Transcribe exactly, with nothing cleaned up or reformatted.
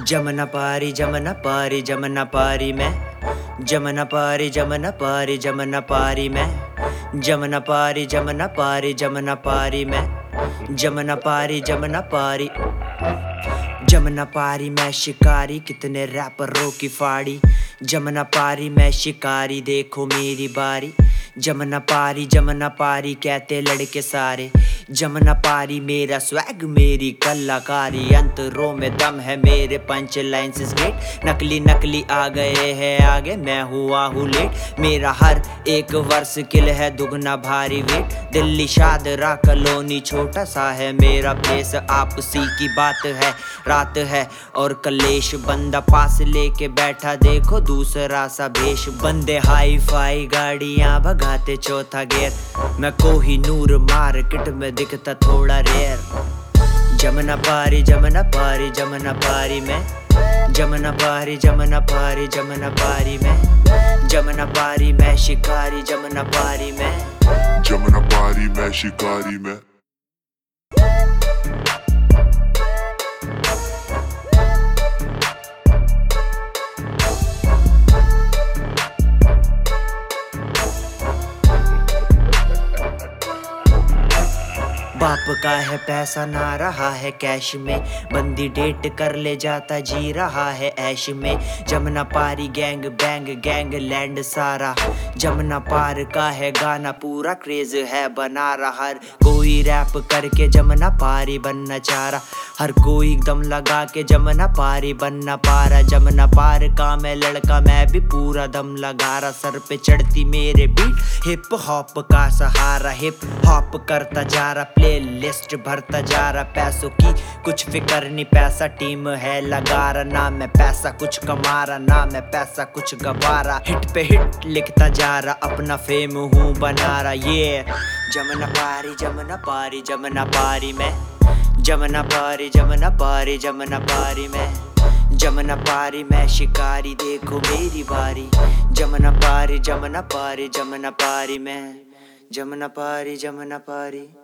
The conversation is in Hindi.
जमना पारी जमना पारी जमना पारी में जमना पारी जमना पारी जमना पारी में जमना पारी जमना पारी जमना पारी में जमना पारी जमना पारी जमना पारी में शिकारी कितने रैपरों की फाड़ी। जमना पारी में शिकारी देखो मेरी बारी। जमना पारी जमना पारी कहते लड़के सारे। जमना पारी मेरा स्वैग मेरी कलाकारी। अंतरों में दम है मेरे पंच लाइन्स ग्रेट। नकली नकली आ गए हैं आगे मैं हुआ हूँ लेट। मेरा हर एक वर्ष किल है दुगना भारी वेट। दिल्ली शादरा कॉलोनी छोटा सा है मेरा प्लेस। आपसी की बात है रात है और कलेश। बंदा पास लेके बैठा देखो दूसरा सा भेष। बंदे हाई फाई गाड़ियां भगाते चौथा गियर। मैं कोहिनूर मार्केट में दिखता थोड़ा रेयर। जमना पारी जमना पारी जमना पारी में जमना पारी जमना पारी जमना पारी में जमना पारी में शिकारी। जमना पारी में जमना पारी में शिकारी में बाप का है पैसा ना रहा है कैश में। बंदी डेट कर ले जाता जी रहा है ऐश में। जमना पारी गैंग बैंग गैंग लैंड सारा। जमना पार का है गाना पूरा क्रेज है बना रहा। हर कोई रैप करके जमना पारी बनना चाह रहा। हर कोई दम लगा के जमना पारी बनना पा रहा। जमना पार का मैं लड़का मैं भी पूरा दम लगा रहा। सर पे चढ़ती मेरे बीट हिप हॉप का सहारा। हिप हॉप करता जा रहा प्ले लिस्ट भरता जा रहा। पैसों की कुछ फिक्र नहीं पैसा टीम है लगा रहा। ना मैं पैसा कुछ कमा रहा ना मैं पैसा कुछ गवा रहा। हिट पे हिट लिखता जा रहा अपना फेम हूँ बना रहा। ये जमना पारी जमना पारी जमना पारी में जमना पारी जमना पारी जमना पारी में जमना पारी में शिकारी देखो मेरी बारी। जमना पारी जमना पारी जमना पारी में जमना पारी जमना पारी।